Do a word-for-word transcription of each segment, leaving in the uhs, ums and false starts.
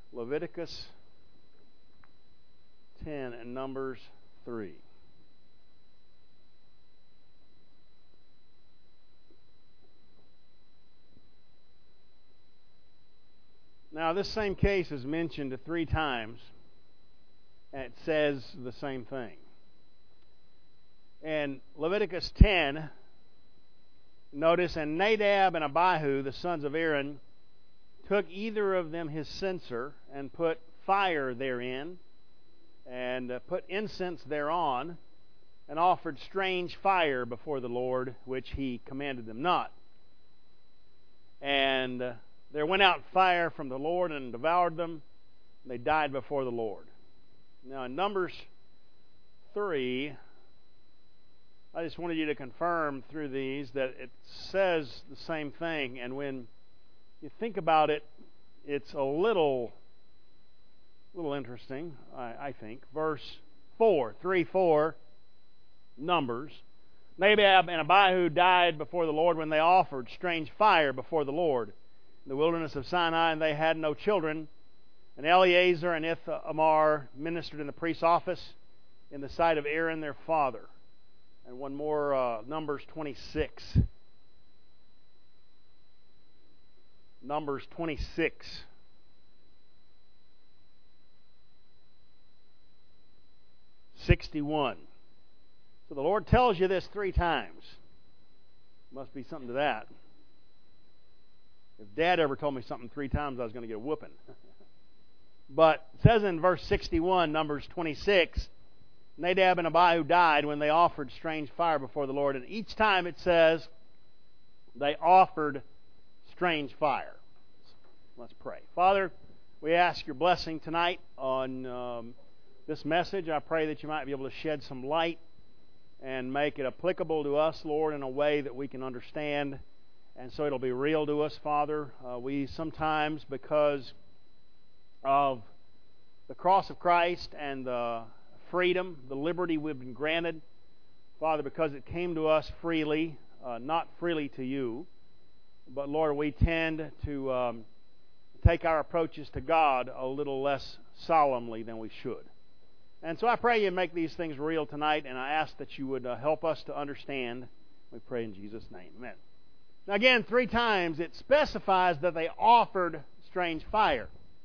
Leviticus ten and Numbers three. Now, this same case is mentioned three times, and it says the same thing. In Leviticus ten, notice, and Nadab and Abihu, the sons of Aaron, took either of them his censer and put fire therein, and uh, put incense thereon, and offered strange fire before the Lord, which he commanded them not. And uh, there went out fire from the Lord and devoured them, and they died before the Lord. Now, in Numbers three, I just wanted you to confirm through these that it says the same thing, and when you think about it, it's a little, little interesting, I, I think. Verse four, three, four, Numbers. Nadab and Abihu died before the Lord when they offered strange fire before the Lord in the wilderness of Sinai, and they had no children. And Eleazar and Ithamar ministered in the priest's office in the sight of Aaron their father. And one more, uh, Numbers twenty-six. Numbers twenty-six. sixty-one. So the Lord tells you this three times. Must be something to that. If Dad ever told me something three times, I was going to get a whooping. But it says in verse sixty-one, Numbers twenty-six, Nadab and Abihu died when they offered strange fire before the Lord. And each time it says they offered strange fire. Let's pray. Father, we ask your blessing tonight on um, this message. I pray that you might be able to shed some light and make it applicable to us, Lord, in a way that we can understand. And so it'll be real to us, Father. Uh, we sometimes, because of the cross of Christ and the freedom, the liberty we've been granted, Father, because it came to us freely, uh, not freely to you, but Lord, we tend to um, take our approaches to God a little less solemnly than we should. And so I pray you make these things real tonight, and I ask that you would uh, help us to understand. We pray in Jesus' name. Amen. Now again, three times it specifies that they offered strange fire.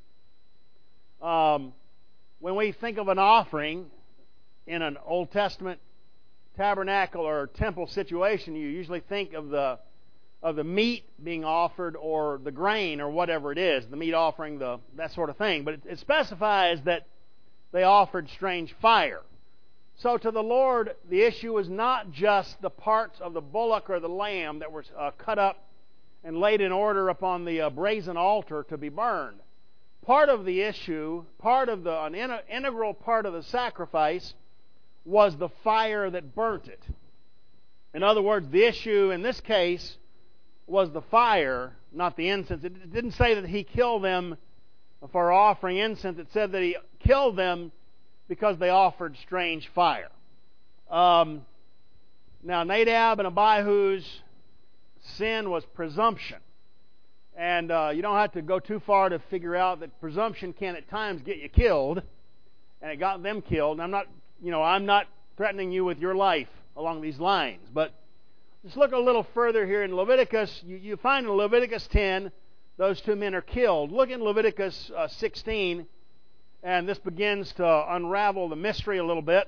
Um, when we think of an offering in an Old Testament tabernacle or temple situation, you usually think of the of the meat being offered or the grain or whatever it is, the meat offering, the that sort of thing. But it, it specifies that they offered strange fire. So to the Lord, the issue was not just the parts of the bullock or the lamb that were uh, cut up and laid in order upon the uh, brazen altar to be burned. Part of the issue, part of the an in- integral part of the sacrifice was the fire that burnt it. In other words, the issue in this case was the fire, not the incense. It didn't say that he killed them for offering incense. It said that he killed them because they offered strange fire. Um, now, Nadab and Abihu's sin was presumption. And uh, you don't have to go too far to figure out that presumption can at times get you killed. And it got them killed. And I'm not, you know, I'm not threatening you with your life along these lines. But just look a little further here in Leviticus. You, you find in Leviticus ten, those two men are killed. Look in Leviticus uh, sixteen. And this begins to unravel the mystery a little bit.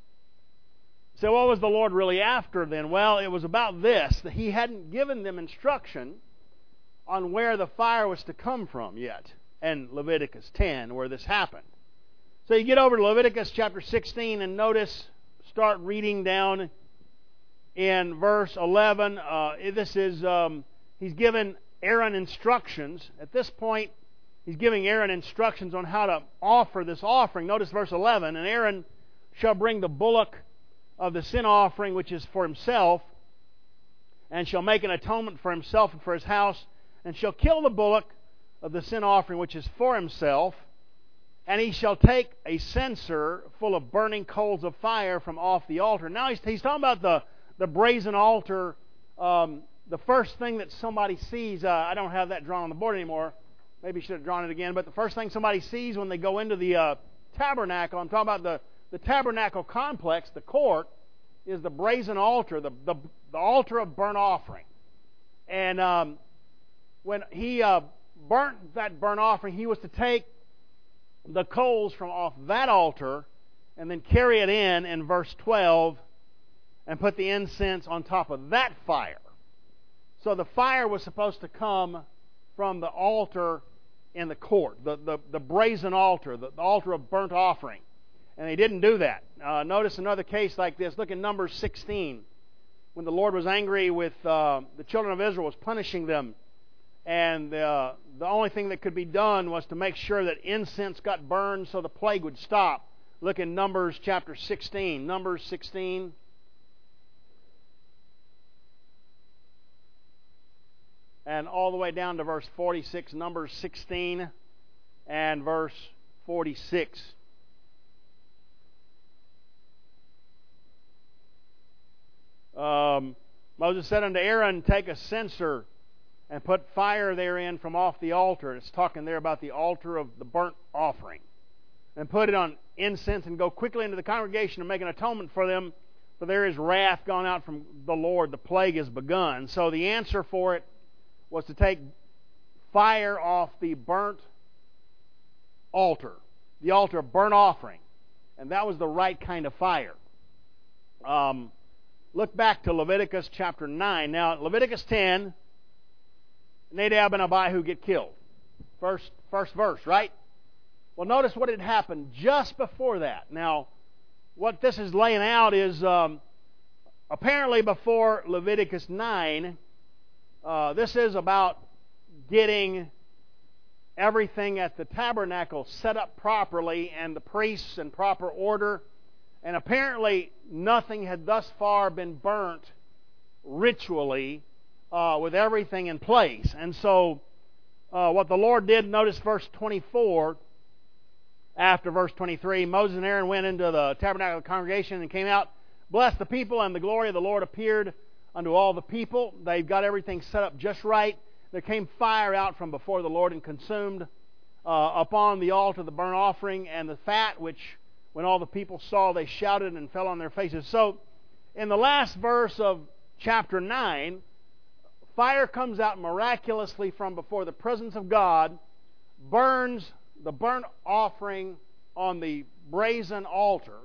So what was the Lord really after then? Well, it was about this, that He hadn't given them instruction on where the fire was to come from yet in Leviticus ten, where this happened. So you get over to Leviticus chapter sixteen and notice, start reading down in verse eleven. Uh, this is, um, he's given Aaron instructions. At this point, he's giving Aaron instructions on how to offer this offering. Notice verse eleven, and Aaron shall bring the bullock of the sin offering, which is for himself, and shall make an atonement for himself and for his house, and shall kill the bullock of the sin offering, which is for himself, and he shall take a censer full of burning coals of fire from off the altar. Now he's, he's talking about the, the brazen altar. Um, the first thing that somebody sees, uh, I don't have that drawn on the board anymore, maybe should have drawn it again, but the first thing somebody sees when they go into the uh, tabernacle, I'm talking about the, the tabernacle complex, the court, is the brazen altar, the, the, the altar of burnt offering. And um, when he uh, burnt that burnt offering, he was to take the coals from off that altar and then carry it in in verse twelve and put the incense on top of that fire. So the fire was supposed to come from the altar in the court, the, the, the brazen altar, the, the altar of burnt offering. And they didn't do that. Uh, notice another case like this. Look at Numbers sixteen. When the Lord was angry with uh, the children of Israel, was punishing them. And uh, the only thing that could be done was to make sure that incense got burned so the plague would stop. Look in Numbers chapter sixteen. Numbers sixteen. And all the way down to verse forty-six. Numbers sixteen and verse forty-six. Um, Moses said unto Aaron, take a censer and put fire therein from off the altar. It's talking there about the altar of the burnt offering. And put it on incense and go quickly into the congregation and make an atonement for them, for there is wrath gone out from the Lord. The plague is begun. So the answer for it was to take fire off the burnt altar, the altar of burnt offering. And that was the right kind of fire. Um, look back to Leviticus chapter nine. Now, Leviticus ten, Nadab and Abihu get killed. First, first verse, right? Well, notice what had happened just before that. Now, what this is laying out is um, apparently before Leviticus nine, uh, this is about getting everything at the tabernacle set up properly and the priests in proper order. And apparently nothing had thus far been burnt ritually uh, with everything in place. And so uh, what the Lord did, notice verse twenty-four, after verse twenty-three, Moses and Aaron went into the tabernacle of the congregation and came out, blessed the people, and the glory of the Lord appeared unto all the people. They've got everything set up just right. There came fire out from before the Lord and consumed uh, upon the altar the burnt offering and the fat, which when all the people saw, they shouted and fell on their faces. So, in the last verse of chapter nine, fire comes out miraculously from before the presence of God, burns the burnt offering on the brazen altar,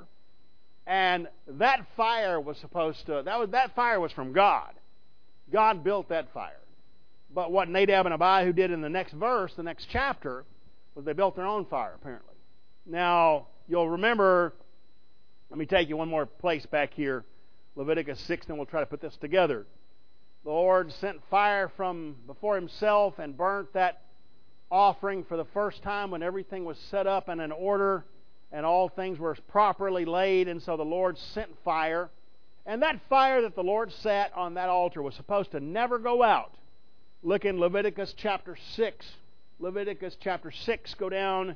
and that fire was supposed to, that was that fire was from God. God built that fire. But what Nadab and Abihu did in the next verse, the next chapter, was they built their own fire, apparently. Now, you'll remember, let me take you one more place back here, Leviticus six, and we'll try to put this together. The Lord sent fire from before Himself and burnt that offering for the first time when everything was set up and in order and all things were properly laid. And so the Lord sent fire. And that fire that the Lord set on that altar was supposed to never go out. Look in Leviticus chapter six. Leviticus chapter six, go down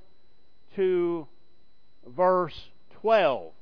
to verse twelve.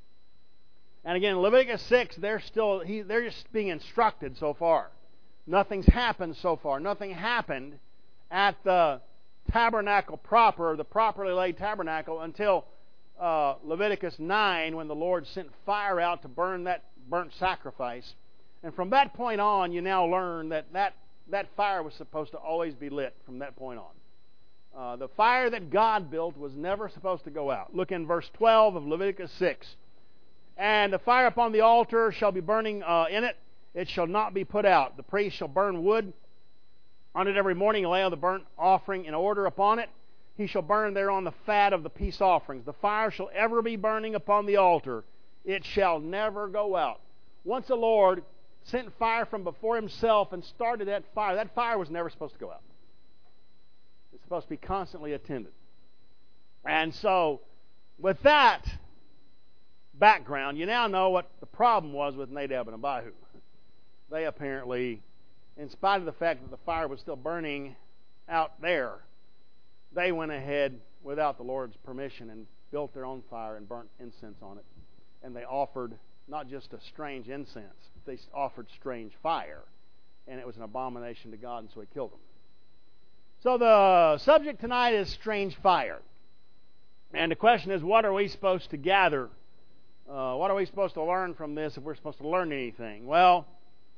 And again, Leviticus six, they're still he, they're just being instructed so far. Nothing's happened so far. Nothing happened at the tabernacle proper, the properly laid tabernacle, until uh, Leviticus nine, when the Lord sent fire out to burn that burnt sacrifice. And from that point on, you now learn that that, that fire was supposed to always be lit from that point on. Uh, the fire that God built was never supposed to go out. Look in verse twelve of Leviticus six. And the fire upon the altar shall be burning uh, in it. It shall not be put out. The priest shall burn wood on it every morning and lay on the burnt offering in order upon it. He shall burn thereon the fat of the peace offerings. The fire shall ever be burning upon the altar. It shall never go out. Once the Lord sent fire from before Himself and started that fire, that fire was never supposed to go out. It's supposed to be constantly attended. And so, with that background, you now know what the problem was with Nadab and Abihu. They apparently, in spite of the fact that the fire was still burning out there, they went ahead without the Lord's permission and built their own fire and burnt incense on it. And they offered not just a strange incense, they offered strange fire. And it was an abomination to God, and so He killed them. So the subject tonight is strange fire. And the question is, what are we supposed to gather? Uh, what are we supposed to learn from this if we're supposed to learn anything? Well,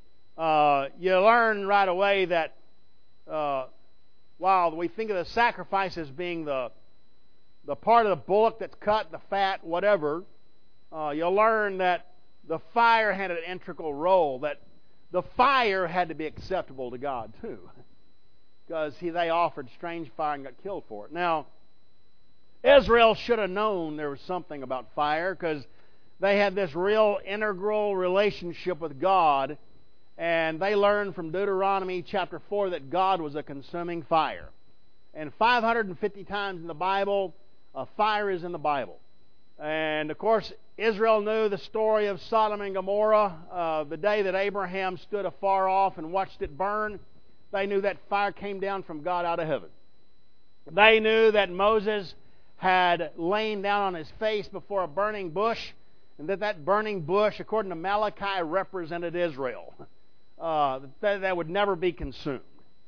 uh, you learn right away that uh, while we think of the sacrifice as being the the part of the bullock that's cut, the fat, whatever, uh, you'll learn that the fire had an integral role, that the fire had to be acceptable to God too, because he, they offered strange fire and got killed for it. Now, Israel should have known there was something about fire, because they had this real integral relationship with God, and they learned from Deuteronomy chapter four that God was a consuming fire. And five hundred fifty times in the Bible, uh, fire is in the Bible. And of course, Israel knew the story of Sodom and Gomorrah. Uh, the day that Abraham stood afar off and watched it burn, they knew that fire came down from God out of heaven. They knew that Moses had lain down on his face before a burning bush, and that that burning bush, according to Malachi, represented Israel. Uh, that, that would never be consumed.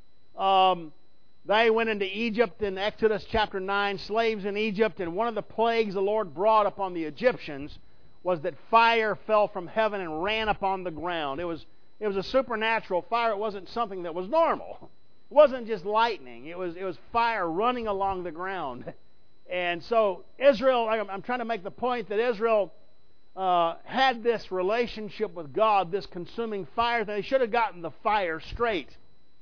Um, they went into Egypt in Exodus chapter nine, slaves in Egypt, and one of the plagues the Lord brought upon the Egyptians was that fire fell from heaven and ran upon the ground. It was, it was a supernatural fire. It wasn't something that was normal. It wasn't just lightning. It was, it was fire running along the ground. And so Israel, I'm trying to make the point that Israel uh, had this relationship with God, this consuming fire. They should have gotten the fire straight.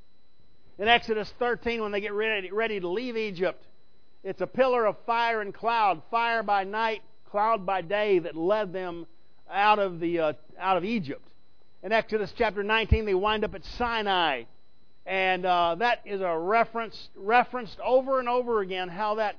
In Exodus thirteen, when they get ready, ready to leave Egypt, it's a pillar of fire and cloud, fire by night, cloud by day, that led them out of the uh, out of Egypt. In Exodus chapter nineteen, they wind up at Sinai, and uh, that is a reference referenced over and over again how that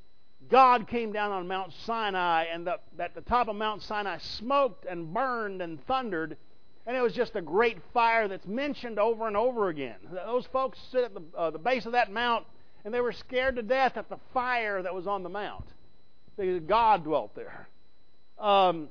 God came down on Mount Sinai, and the, that the top of Mount Sinai smoked and burned and thundered, and it was just a great fire that's mentioned over and over again. Those folks sit at the, uh, the base of that mount, and they were scared to death at the fire that was on the mount, because God dwelt there. Um,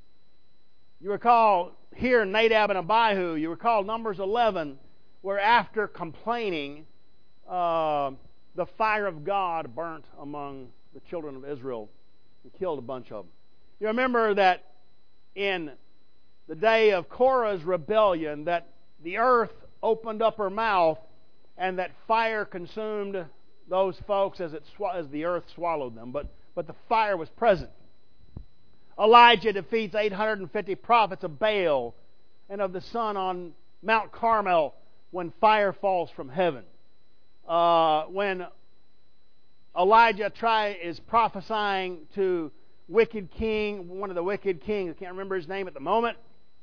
you recall here Nadab and Abihu, you recall Numbers eleven, where after complaining, uh, the fire of God burnt among the children of Israel and killed a bunch of them. You remember that in the day of Korah's rebellion, that the earth opened up her mouth and that fire consumed those folks as it sw- as the earth swallowed them. But but the fire was present. Elijah defeats eight hundred fifty prophets of Baal and of the sun on Mount Carmel when fire falls from heaven. Uh, when Elijah try, is prophesying to wicked king, one of the wicked kings, I can't remember his name at the moment.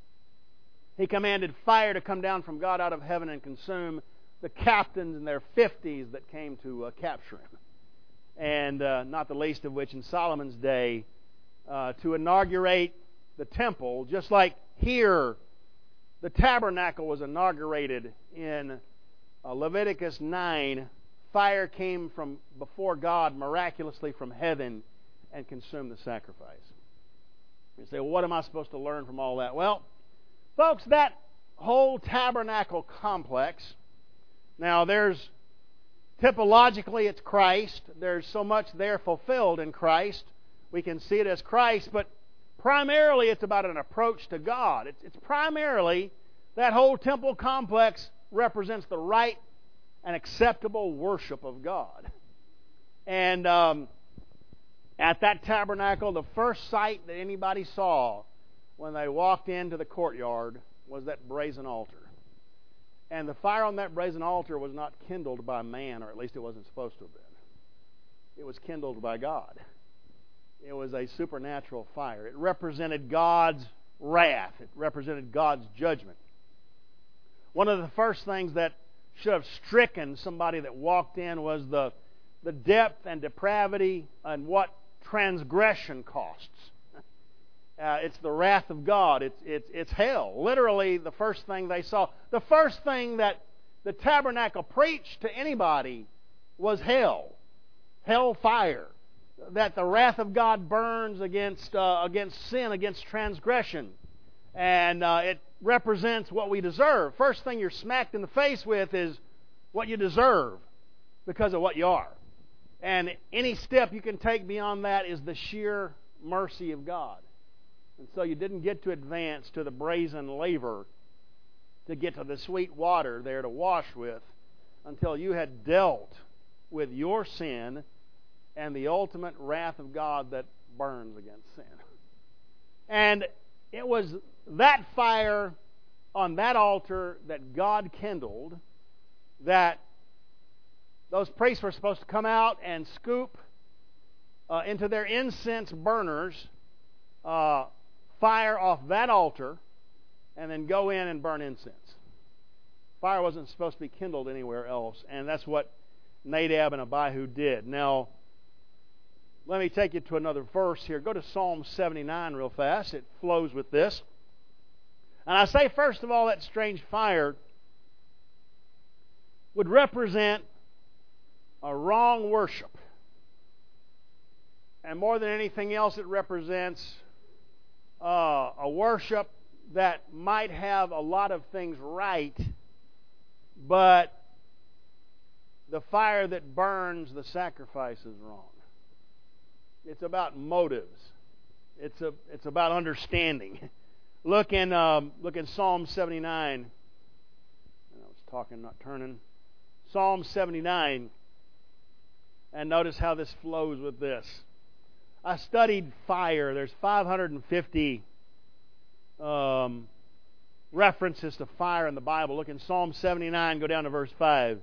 He commanded fire to come down from God out of heaven and consume the captains in their fifties that came to uh, capture him. And uh, not the least of which in Solomon's day, uh, to inaugurate the temple, just like here, the tabernacle was inaugurated in uh, Leviticus nine. Fire came from before God miraculously from heaven and consumed the sacrifice. You say, well, what am I supposed to learn from all that? Well, folks, that whole tabernacle complex, now there's, typologically it's Christ. There's so much there fulfilled in Christ. We can see it as Christ, but primarily it's about an approach to God. It's, it's primarily, that whole temple complex represents the right and acceptable worship of God. And um, at that tabernacle, the first sight that anybody saw when they walked into the courtyard was that brazen altar. And the fire on that brazen altar was not kindled by man, or at least it wasn't supposed to have been. It was kindled by God. It was a supernatural fire. It represented God's wrath. It represented God's judgment. One of the first things that should have stricken somebody that walked in was the, the depth and depravity and what transgression costs. Uh, it's the wrath of God. It's, it's, it's hell. Literally, the first thing they saw. The first thing that the tabernacle preached to anybody was hell. Hell fire. That the wrath of God burns against, uh, against sin, against transgression. And uh, it represents what we deserve. First thing you're smacked in the face with is what you deserve. because of what you are. And any step you can take beyond that is the sheer mercy of God. And so you didn't get to advance to the brazen laver to get to the sweet water there to wash with until you had dealt with your sin and the ultimate wrath of God that burns against sin. And it was that fire on that altar that God kindled that those priests were supposed to come out and scoop uh, into their incense burners uh, fire off that altar and then go in and burn incense. Fire wasn't supposed to be kindled anywhere else, and that's what Nadab and Abihu did. Now, let me take you to another verse here. Go to Psalm seventy-nine real fast. It flows with this. And I say, first of all, that strange fire would represent a wrong worship. And more than anything else, it represents uh, a worship that might have a lot of things right, but the fire that burns the sacrifice is wrong. It's about motives. It's a. It's about understanding. Look in um, look in Psalm seventy-nine. I was talking, not turning. Psalm seventy-nine, and notice how this flows with this. I studied fire. There's five hundred fifty um, references to fire in the Bible. Look in Psalm seventy-nine. Go down to verse five.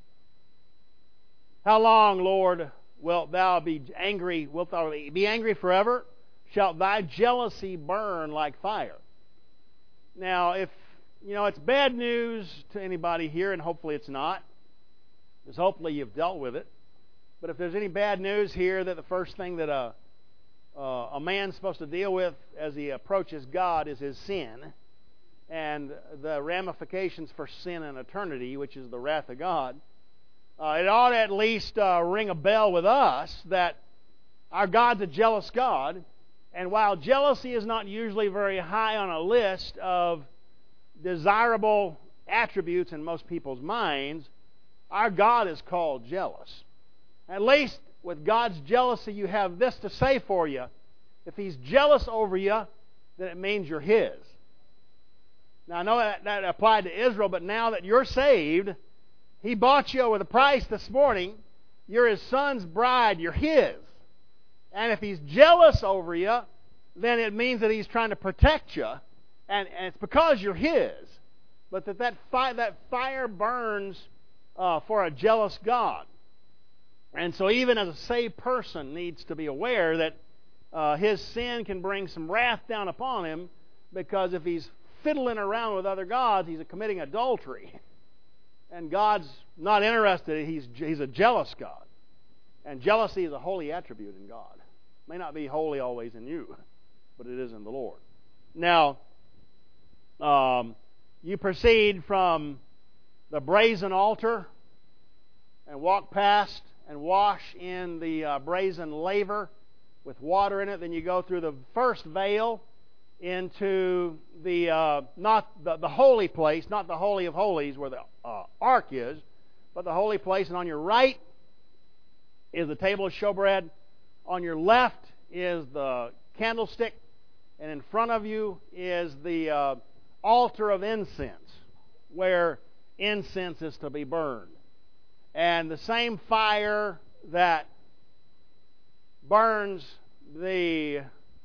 How long, Lord, wilt thou be angry? Wilt thou be angry forever? Shalt thy jealousy burn like fire? Now, if, you know, it's bad news to anybody here, and hopefully it's not, because hopefully you've dealt with it. But if there's any bad news here, that the first thing that a, uh, a man's supposed to deal with as he approaches God is his sin, and the ramifications for sin in eternity, which is the wrath of God, uh, it ought to at least uh, ring a bell with us that our God's a jealous God. And while jealousy is not usually very high on a list of desirable attributes in most people's minds, our God is called jealous. At least with God's jealousy, you have this to say for you. If He's jealous over you, then it means you're His. Now, I know that, that applied to Israel, but now that you're saved, He bought you with a price this morning. You're His Son's bride. You're His. And if He's jealous over you, then it means that He's trying to protect you. And, and it's because you're His. But that that, fi- that fire burns uh, for a jealous God. And so even as a saved person needs to be aware that uh, his sin can bring some wrath down upon him, because if he's fiddling around with other gods, he's committing adultery. And God's not interested. He's, he's a jealous God. And jealousy is a holy attribute in God. It may not be holy always in you, but it is in the Lord. Now, um, you proceed from the brazen altar and walk past and wash in the uh, brazen laver with water in it. Then you go through the first veil into the uh, not the, the holy place, not the Holy of Holies where the uh, ark is, but the holy place. And on your right is the table of showbread. On your left is the candlestick, and in front of you is the uh, altar of incense, where incense is to be burned. And the same fire that burns the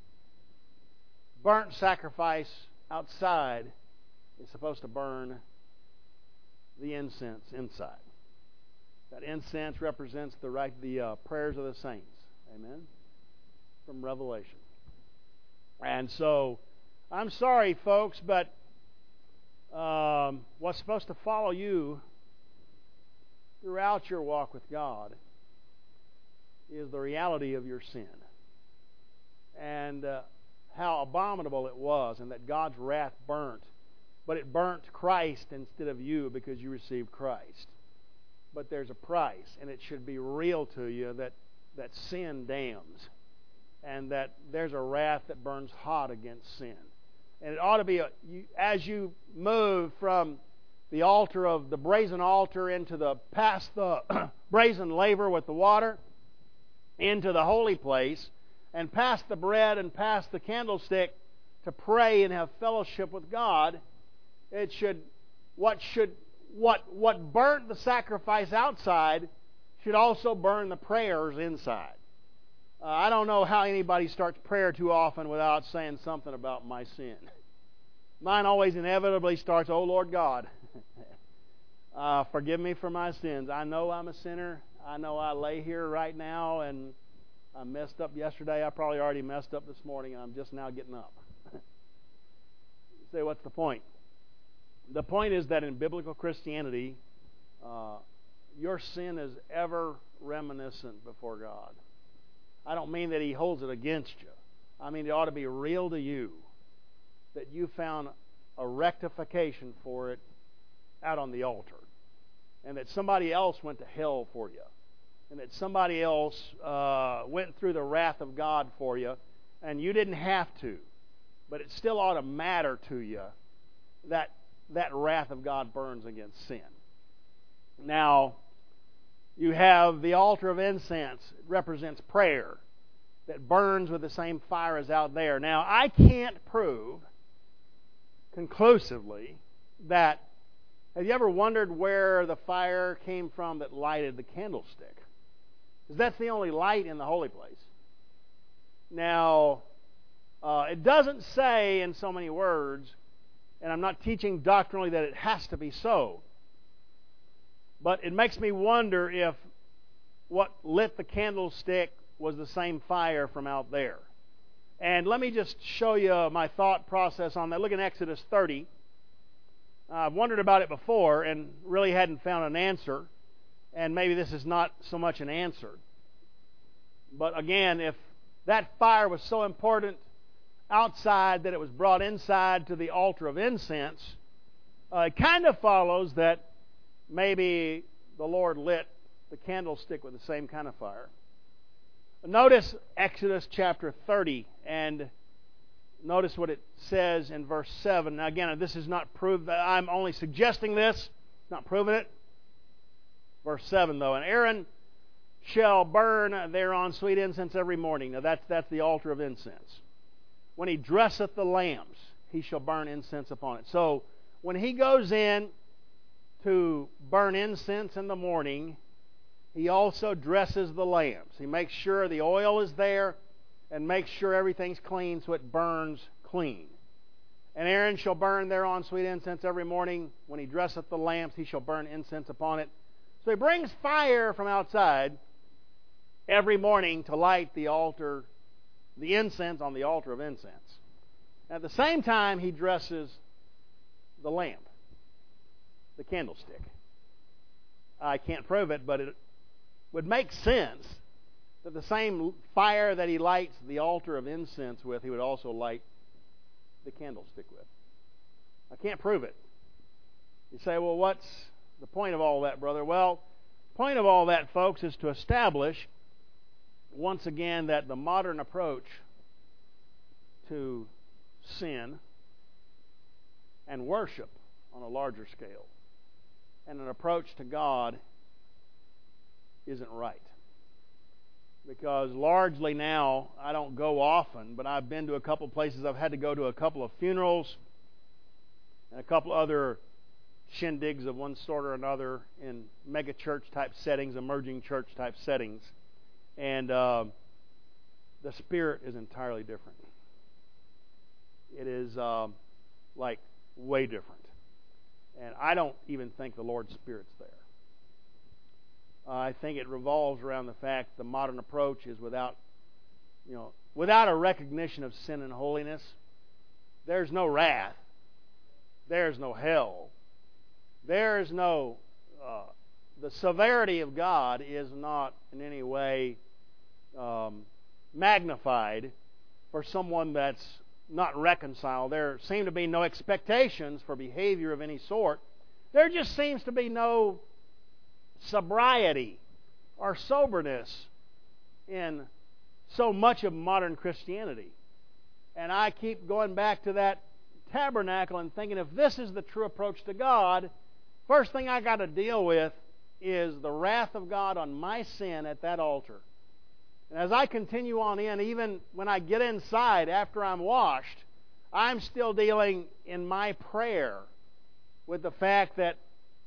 burnt sacrifice outside is supposed to burn the incense inside. That incense represents the right, the uh, prayers of the saints. Amen? From Revelation. And so, I'm sorry, folks, but um, what's supposed to follow you throughout your walk with God is the reality of your sin. And uh, how abominable it was, and that God's wrath burnt. But it burnt Christ instead of you because you received Christ. But there's a price, and it should be real to you that, that sin damns, and that there's a wrath that burns hot against sin. And it ought to be, a, you, as you move from the altar of the brazen altar into the past the brazen laver with the water into the holy place, and past the bread and past the candlestick to pray and have fellowship with God. It should what should what what burnt the sacrifice outside should also burn the prayers inside. Uh, I don't know how anybody starts prayer too often without saying something about my sin. Mine always inevitably starts, "Oh Lord God, uh, forgive me for my sins. I know I'm a sinner. I know I lay here right now and I messed up yesterday. I probably already messed up this morning, and I'm just now getting up." You say, what's the point? The point is that in biblical Christianity, uh, your sin is ever reminiscent before God. I don't mean that He holds it against you. I mean it ought to be real to you that you found a rectification for it out on the altar, and that somebody else went to hell for you, and that somebody else uh, went through the wrath of God for you, and you didn't have to, but it still ought to matter to you that that wrath of God burns against sin. Now, you have the altar of incense. It represents prayer that burns with the same fire as out there. Now, I can't prove conclusively that, have you ever wondered where the fire came from that lighted the candlestick? Because that's the only light in the holy place. Now, uh, it doesn't say in so many words, and I'm not teaching doctrinally that it has to be so, but it makes me wonder if what lit the candlestick was the same fire from out there. And let me just show you my thought process on that. Look in Exodus thirty. Uh, I've wondered about it before and really hadn't found an answer. And maybe this is not so much an answer. But again, if that fire was so important outside that it was brought inside to the altar of incense, uh, it kind of follows that maybe the Lord lit the candlestick with the same kind of fire. Notice Exodus chapter thirty, and notice what it says in verse seven. Now again, this is not proof. I'm only suggesting this, not proving it. Verse seven, though, "And Aaron shall burn thereon sweet incense every morning." Now that's that's the altar of incense. "When he dresseth the lamps, he shall burn incense upon it." So when he goes in to burn incense in the morning, he also dresses the lamps. He makes sure the oil is there and makes sure everything's clean so it burns clean. "And Aaron shall burn thereon sweet incense every morning. When he dresseth the lamps, he shall burn incense upon it." So he brings fire from outside every morning to light the altar, the incense on the altar of incense. At the same time, he dresses the lamp, the candlestick. I can't prove it, but it would make sense that the same fire that he lights the altar of incense with, he would also light the candlestick with. I can't prove it. You say, well, what's the point of all that, brother? Well, the point of all that, folks, is to establish once again that the modern approach to sin and worship on a larger scale and an approach to God isn't right. Because largely now, I don't go often, but I've been to a couple places. I've had to go to a couple of funerals and a couple other shindigs of one sort or another in mega church type settings, emerging church type settings. And uh, the spirit is entirely different. It is uh, like way different. And I don't even think the Lord's Spirit's there. Uh, I think it revolves around the fact the modern approach is without, you know, without a recognition of sin and holiness, there's no wrath. There's no hell. There's no, uh, the severity of God is not in any way um, magnified for someone that's not reconciled. There seem to be no expectations for behavior of any sort. There just seems to be no sobriety or soberness in so much of modern Christianity. And I keep going back to that tabernacle and thinking, if this is the true approach to God, First thing I got to deal with is the wrath of God on my sin at that altar. And as I continue on in, even when I get inside after I'm washed, I'm still dealing in my prayer with the fact that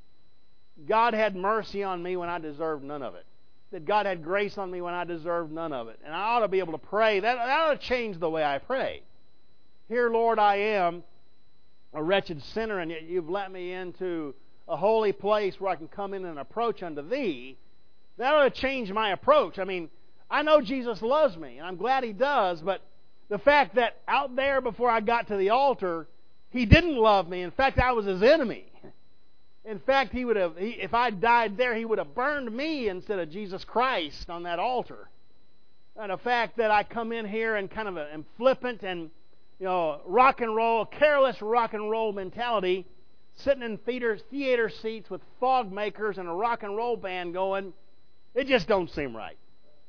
God had mercy on me when I deserved none of it. That God had grace on me when I deserved none of it. And I ought to be able to pray. That, that ought to change the way I pray. Here, Lord, I am a wretched sinner, and yet you've let me into a holy place where I can come in and approach unto Thee. That ought to change my approach. I mean, I know Jesus loves me, and I'm glad He does, but the fact that out there before I got to the altar, He didn't love me. In fact, I was His enemy. In fact, He would have, he, if I died there, He would have burned me instead of Jesus Christ on that altar. And the fact that I come in here and kind of am flippant and, you know, rock and roll, careless rock and roll mentality, sitting in theater, theater seats with fog makers and a rock and roll band going, it just don't seem right.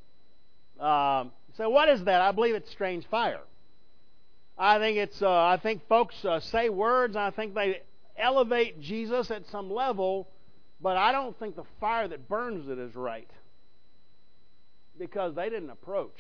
Um, so what is that? I believe it's strange fire. I think it's. Uh, I think folks uh, say words. And I think they elevate Jesus at some level, but I don't think the fire that burns it is right, because they didn't approach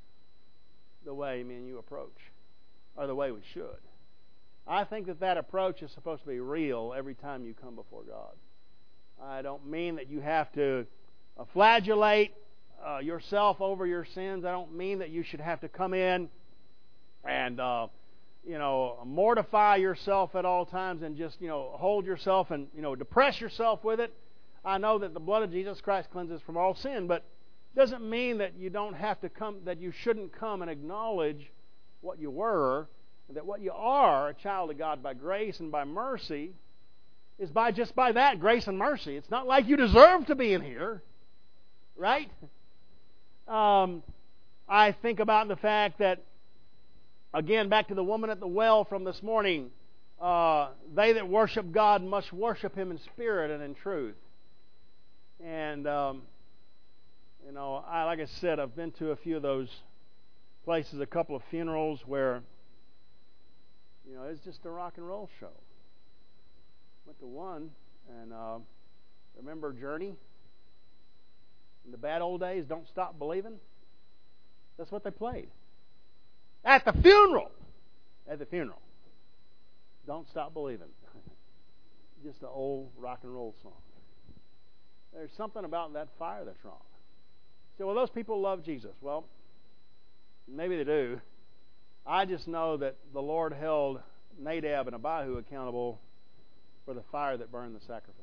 the way me and you approach, or the way we should. I think that that approach is supposed to be real every time you come before God. I don't mean that you have to uh, flagellate uh, yourself over your sins. I don't mean that you should have to come in and uh, you know mortify yourself at all times and just you know hold yourself and you know depress yourself with it. I know that the blood of Jesus Christ cleanses from all sin, but it doesn't mean that you don't have to come, that you shouldn't come and acknowledge what you were. That what you are, a child of God by grace and by mercy, is by just by that grace and mercy. It's not like you deserve to be in here, right? Um, I think about the fact that, again, back to the woman at the well from this morning, uh, they that worship God must worship Him in spirit and in truth. And um, you know, I like I said, I've been to a few of those places, a couple of funerals where. You know, it's just a rock and roll show. Went to one, and uh, remember Journey? In the bad old days, Don't Stop Believing? That's what they played. At the funeral! At the funeral. Don't Stop Believing. Just an old rock and roll song. There's something about that fire that's wrong. So, well, those people love Jesus. Well, maybe they do. I just know that the Lord held Nadab and Abihu accountable for the fire that burned the sacrifice.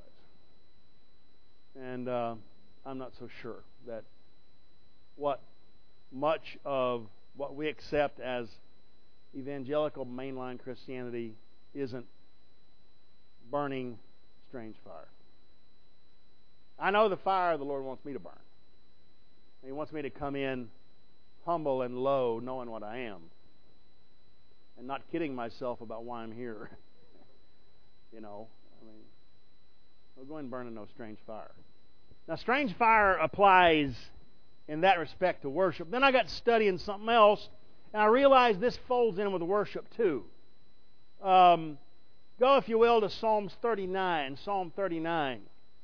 And uh, I'm not so sure that what much of what we accept as evangelical mainline Christianity isn't burning strange fire. I know the fire the Lord wants me to burn. He wants me to come in humble and low, knowing what I am, and not kidding myself about why I'm here. you know, I mean, we'll go and burn in no strange fire. Now, strange fire applies in that respect to worship. Then I got studying something else, and I realized this folds in with worship too. Um, go, if you will, to Psalms thirty-nine. Psalm thirty-nine.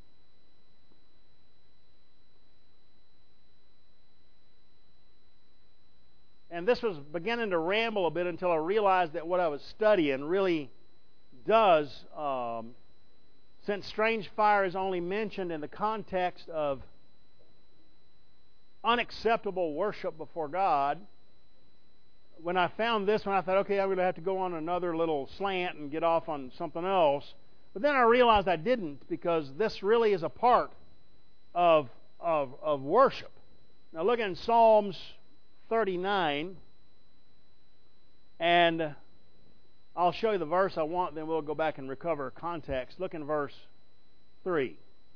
And this was beginning to ramble a bit until I realized that what I was studying really does, um, since strange fire is only mentioned in the context of unacceptable worship before God, when I found this one, I thought, okay, I'm going to have to go on another little slant and get off on something else. But then I realized I didn't, because this really is a part of, of, of worship. Now look in Psalms thirty-nine, and I'll show you the verse I want, then we'll go back and recover context. Look in verse three.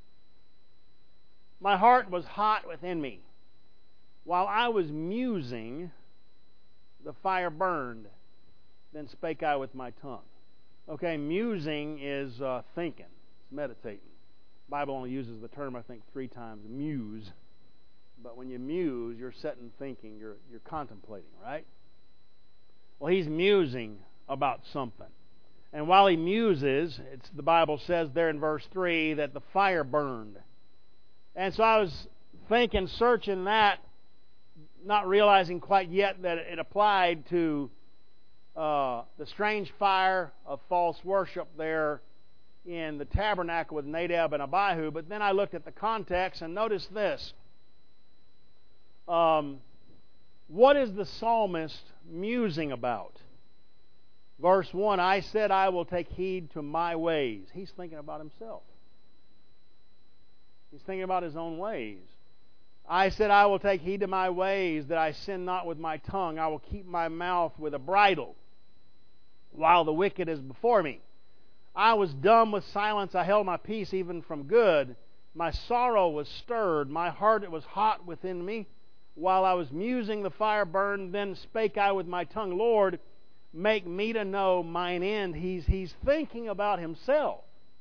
My heart was hot within me. While I was musing, the fire burned. Then spake I with my tongue. Okay, musing is uh, thinking. It's meditating. The Bible only uses the term, I think, three times, muse. But when you muse, you're sitting thinking, you're, you're contemplating, right? Well, he's musing about something. And while he muses, it's, the Bible says there in verse three that the fire burned. And so I was thinking, searching that, not realizing quite yet that it applied to uh, the strange fire of false worship there in the tabernacle with Nadab and Abihu. But then I looked at the context and noticed this. Um, what is the psalmist musing about? Verse one, I said I will take heed to my ways. He's thinking about himself. He's thinking about his own ways. I said I will take heed to my ways, that I sin not with my tongue. I will keep my mouth with a bridle, while the wicked is before me. I was dumb with silence. I held my peace even from good. My sorrow was stirred. My heart it was hot within me. While I was musing, the fire burned. Then spake I with my tongue, Lord, make me to know mine end. He's, he's thinking about himself.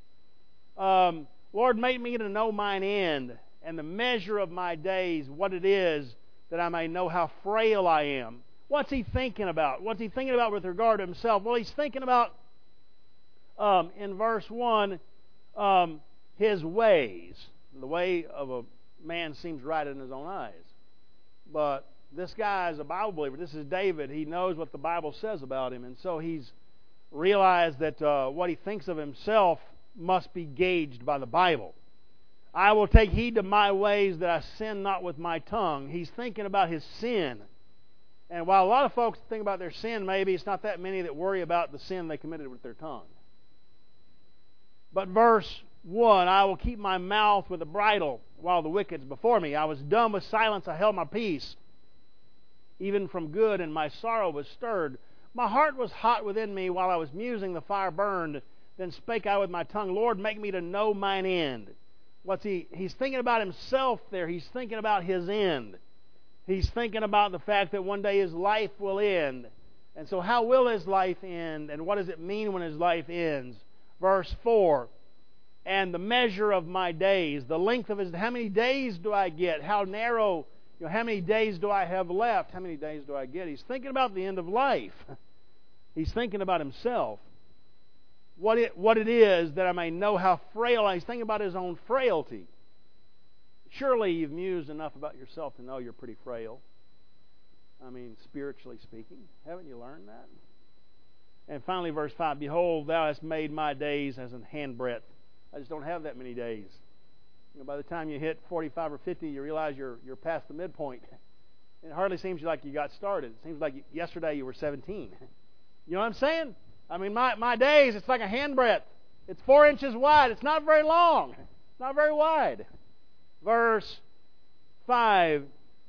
Um, Lord, make me to know mine end, and the measure of my days, what it is, that I may know how frail I am. What's he thinking about? What's he thinking about with regard to himself? Well, he's thinking about, um, in verse one, um, his ways. The way of a man seems right in his own eyes. But this guy is a Bible believer. This is David. He knows what the Bible says about him. And so he's realized that uh, what he thinks of himself must be gauged by the Bible. I will take heed to my ways, that I sin not with my tongue. He's thinking about his sin. And while a lot of folks think about their sin, maybe it's not that many that worry about the sin they committed with their tongue. But verse one, I will keep my mouth with a bridle while the wicked's before me. I was dumb with silence, I held my peace, even from good, and my sorrow was stirred. My heart was hot within me while I was musing, the fire burned. Then spake I with my tongue, Lord, make me to know mine end. What's he? He's thinking about himself there. He's thinking about his end. He's thinking about the fact that one day his life will end. And so how will his life end? And what does it mean when his life ends? Verse four, and the measure of my days, the length of his, how many days do I get? How narrow, you know, how many days do I have left? How many days do I get? He's thinking about the end of life. He's thinking about himself. What it, what it is, that I may know how frail I am. He's thinking about his own frailty. Surely you've mused enough about yourself to know you're pretty frail. I mean, spiritually speaking. Haven't you learned that? And finally, verse five, behold, thou hast made my days as an handbreadth. I just don't have that many days. You know, by the time you hit forty-five or fifty, you realize you're you're past the midpoint. And it hardly seems like you got started. It seems like yesterday you were seventeen. You know what I'm saying? I mean, my, my days, it's like a handbreadth. It's four inches wide. It's not very long. It's not very wide. Verse five,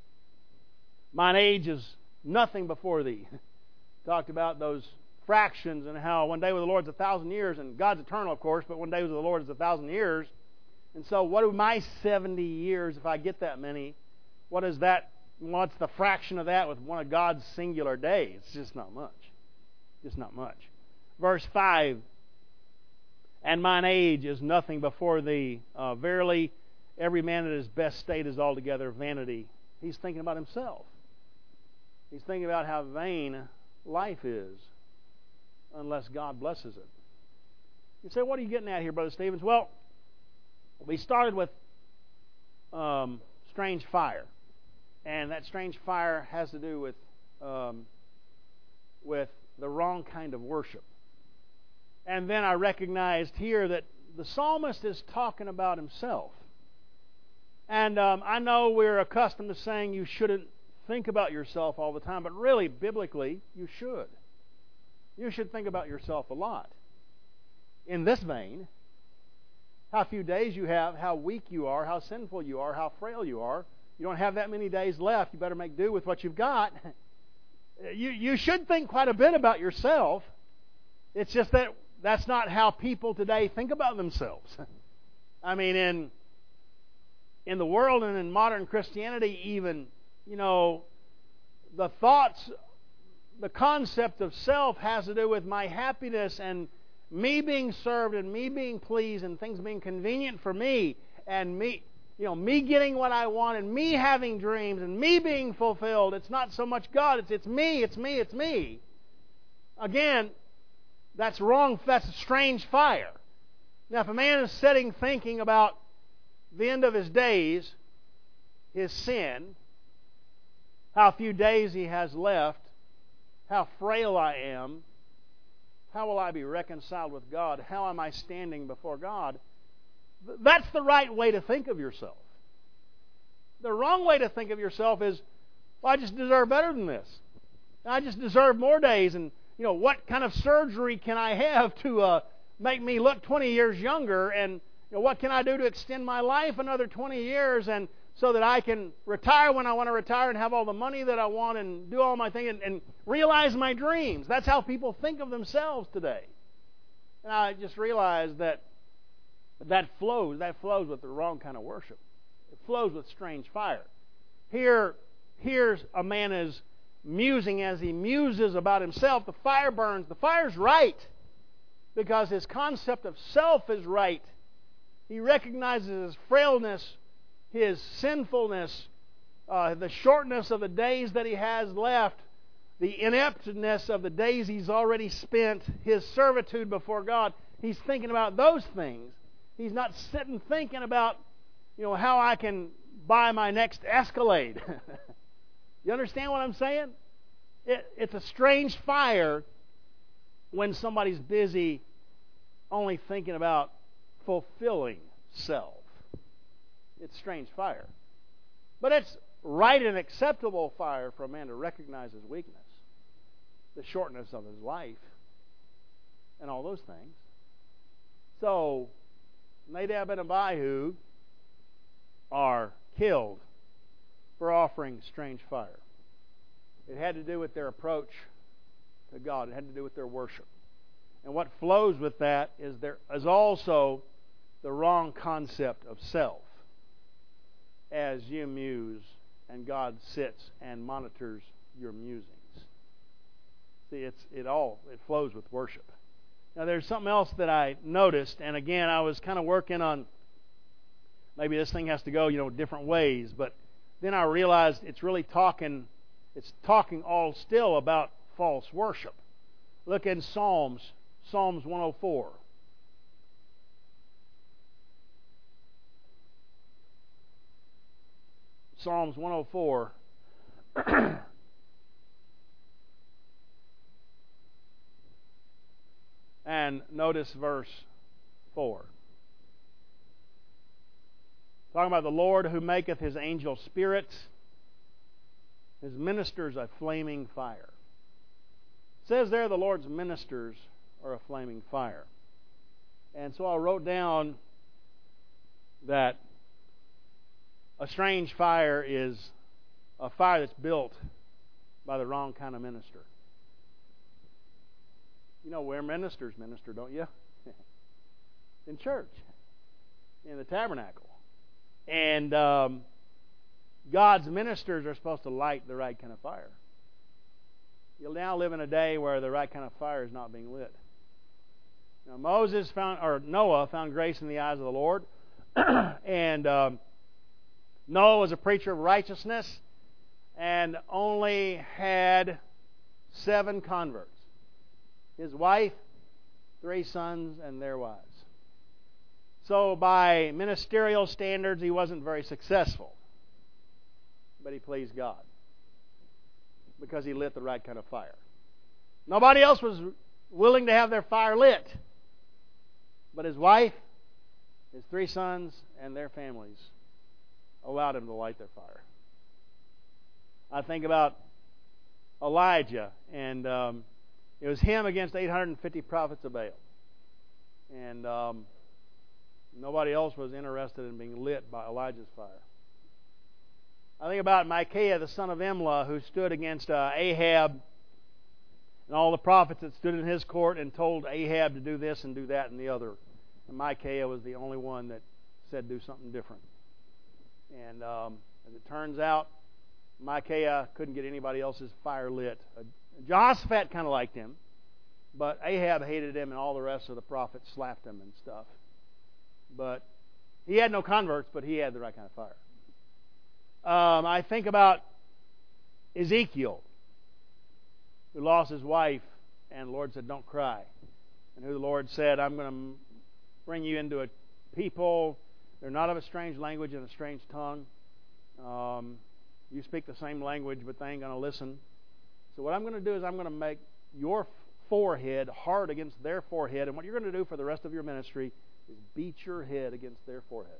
mine age is nothing before thee. Talked about those fractions and how one day with the Lord is a thousand years, and God's eternal, of course, but one day with the Lord is a thousand years. And so what do my seventy years, if I get that many, what is that? What's the fraction of that with one of God's singular days? It's just not much. Just not much. Verse five, and mine age is nothing before thee. Uh, verily, every man at his best state is altogether vanity. He's thinking about himself. He's thinking about how vain life is unless God blesses it. You say, what are you getting at here, Brother Stevens? Well, we started with um, strange fire. And that strange fire has to do with um, with the wrong kind of worship. And then I recognized here that the psalmist is talking about himself. And um, I know we're accustomed to saying you shouldn't think about yourself all the time, but really, biblically, you should. You should think about yourself a lot. In this vein, how few days you have, how weak you are, how sinful you are, how frail you are. You don't have that many days left. You better make do with what you've got. You, you should think quite a bit about yourself. It's just that that's not how people today think about themselves. I mean, in in the world and in modern Christianity even, you know, the thoughts, the concept of self has to do with my happiness and me being served and me being pleased and things being convenient for me and me, you know, me getting what I want and me having dreams and me being fulfilled. It's not so much God. It's, it's me, it's me, it's me. Again, That's wrong. That's a strange fire. Now, if a man is sitting thinking about the end of his days, his sin, how few days he has left, how frail I am, how will I be reconciled with God, how am I standing before God, that's the right way to think of yourself. The wrong way to think of yourself is, well, I just deserve better than this. I just deserve more days, and you know, what kind of surgery can I have to uh, make me look twenty years younger, and you know, what can I do to extend my life another twenty years, and so that I can retire when I want to retire and have all the money that I want and do all my thing and, and realize my dreams. That's how people think of themselves today. And I just realized that that flows, that flows with the wrong kind of worship. It flows with strange fire. Here, here's a man is musing as he muses about himself. The fire burns. The fire's right because his concept of self is right. He recognizes his frailness, his sinfulness, uh, the shortness of the days that he has left, the ineptness of the days he's already spent, his servitude before God. He's thinking about those things. He's not sitting thinking about, you know, how I can buy my next Escalade. You understand what I'm saying? It, it's a strange fire when somebody's busy only thinking about fulfilling self. It's strange fire. But it's right and acceptable fire for a man to recognize his weakness, the shortness of his life, and all those things. So, Nadab and Abihu are killed for offering strange fire. It had to do with their approach to God. It had to do with their worship. And what flows with that is there is also the wrong concept of self as you muse and God sits and monitors your musings. See, it's it all it flows with worship. Now there's something else that I noticed, and again I was kind of working on maybe this thing has to go, you know, different ways, but then I realized it's really talking it's talking all still about false worship. Look in Psalms, Psalms one oh four. Psalms one oh four. And notice verse four. Talking about the Lord who maketh his angels spirits, his ministers a flaming fire. It says there the Lord's ministers are a flaming fire. And so I wrote down that a strange fire is a fire that's built by the wrong kind of minister. You know where ministers minister, don't you? In church, in the tabernacle. And um, God's ministers are supposed to light the right kind of fire. You'll now live in a day where the right kind of fire is not being lit. Now Moses found, or Noah found grace in the eyes of the Lord, and um, Noah was a preacher of righteousness and only had seven converts. His wife, three sons, and their wives. So by ministerial standards, he wasn't very successful. But he pleased God because he lit the right kind of fire. Nobody else was willing to have their fire lit. But his wife, his three sons, and their families allowed him to light their fire. I think about Elijah, and um, it was him against eight hundred fifty prophets of Baal. And um, nobody else was interested in being lit by Elijah's fire. I think about Micaiah, the son of Imlah, who stood against uh, Ahab and all the prophets that stood in his court and told Ahab to do this and do that and the other. And Micaiah was the only one that said do something different. And um, as it turns out, Micaiah couldn't get anybody else's fire lit. Uh, Jehoshaphat kind of liked him, but Ahab hated him, and all the rest of the prophets slapped him and stuff. But he had no converts, but he had the right kind of fire. Um, I think about Ezekiel, who lost his wife, and the Lord said, "Don't cry." and who the Lord said, I'm going to bring you into a people. They're not of a strange language and a strange tongue. Um, you speak the same language, but they ain't going to listen. So what I'm going to do is I'm going to make your forehead hard against their forehead, and what you're going to do for the rest of your ministry is beat your head against their foreheads.